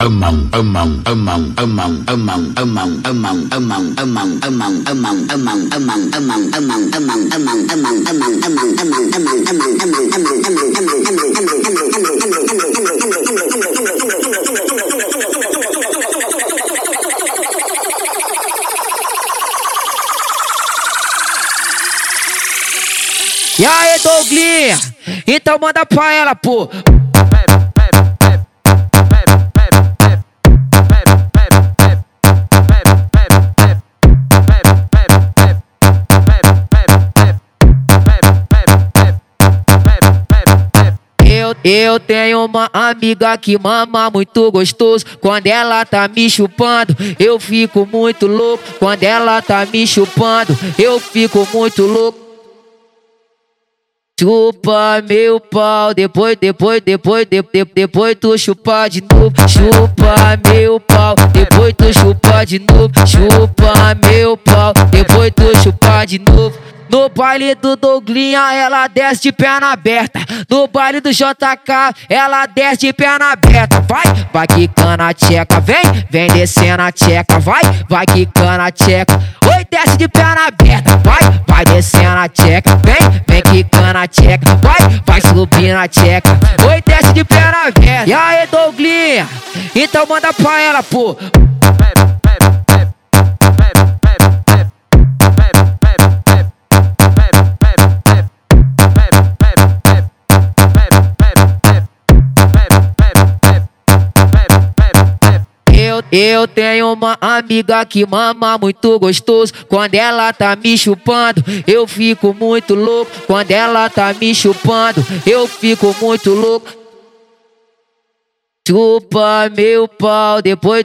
E aí, Douglinha? Então manda pra ela, pô. Eu tenho uma amiga que mama muito gostoso. Quando ela tá me chupando, eu fico muito louco. Quando ela tá me chupando, eu fico muito louco. Chupa meu pau, depois tu chupa de novo. Chupa meu pau, depois tu chupa de novo. Chupa meu pau, depois tu chupa de novo. No baile do Douglinha, ela desce de perna aberta. No baile do JK, ela desce de perna aberta. Vai quicando a tcheca, vem descendo a tcheca. Vai quicando a tcheca. Oi, desce de perna aberta. Vai descendo a tcheca. Vem quicando a tcheca. Vai subindo a tcheca. Oi, desce de perna aberta. E aí, Douglinha? Então manda pra ela, pô. Eu tenho uma amiga que mama muito gostoso. Quando ela tá me chupando, eu fico muito louco. Quando ela tá me chupando, eu fico muito louco. Chupa meu pau, depois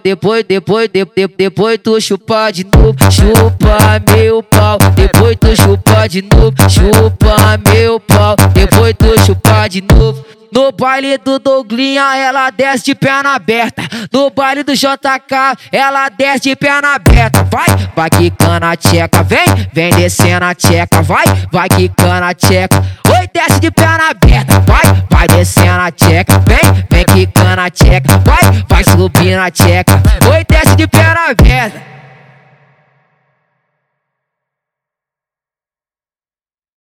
tu chupa de novo. Chupa meu pau, depois tu chupa de novo. Chupa meu pau, depois tu chupa de novo. No baile do Douglinha, ela desce de perna aberta. No baile do JK, ela desce de perna aberta. Vai quicando a tcheca, vem descendo a tcheca. Vai quicando a tcheca. Oi, desce de perna aberta. Vai descendo a tcheca. Vem quicando a tcheca. Vai subindo a tcheca. Oi, desce de perna aberta.